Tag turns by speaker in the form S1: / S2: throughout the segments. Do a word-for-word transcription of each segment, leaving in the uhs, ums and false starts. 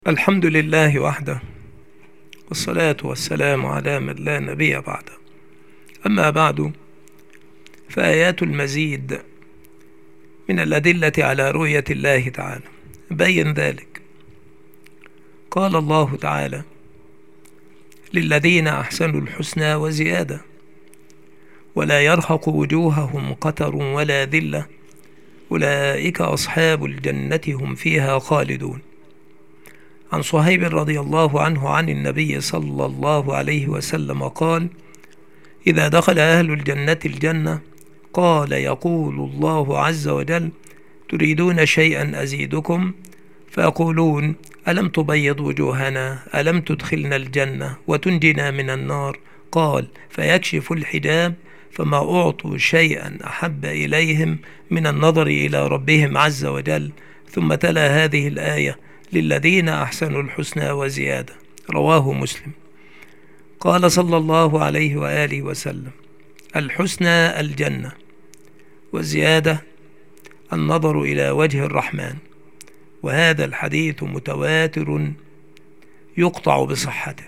S1: الحمد لله وحده، والصلاة والسلام على من لا نبي بعده. أما بعد، فآيات المزيد من الأدلة على رؤية الله تعالى بين ذلك. قال الله تعالى: للذين أحسنوا الحسنى وزيادة ولا يرهق وجوههم قتر ولا ذلة أولئك أصحاب الجنة هم فيها خالدون. عن صهيب رضي الله عنه عن النبي صلى الله عليه وسلم قال: إذا دخل أهل الجنة الجنة قال يقول الله عز وجل: تريدون شيئا أزيدكم؟ فيقولون: ألم تبيض وجوهنا؟ ألم تدخلنا الجنة وتنجنا من النار؟ قال: فيكشف الحجاب فما أعطوا شيئا أحب إليهم من النظر إلى ربهم عز وجل. ثم تلا هذه الآية: للذين أحسنوا الحسنى وزيادة. رواه مسلم. قال صلى الله عليه وآله وسلم: الحسنى الجنة، والزيادة النظر إلى وجه الرحمن. وهذا الحديث متواتر يقطع بصحته.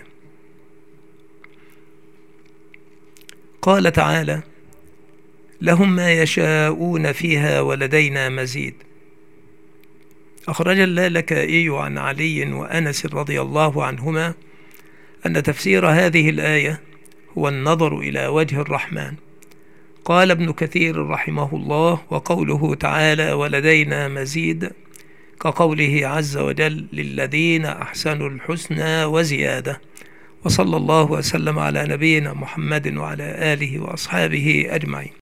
S1: قال تعالى: لهم ما يشاءون فيها ولدينا مزيد. أخرج اللالكائي عن علي وأنس رضي الله عنهما أن تفسير هذه الآية هو النظر إلى وجه الرحمن. قال ابن كثير رحمه الله: وقوله تعالى ولدينا مزيد كقوله عز وجل: للذين أحسنوا الحسنى وزيادة. وصلى الله وسلم على نبينا محمد وعلى آله وأصحابه أجمعين.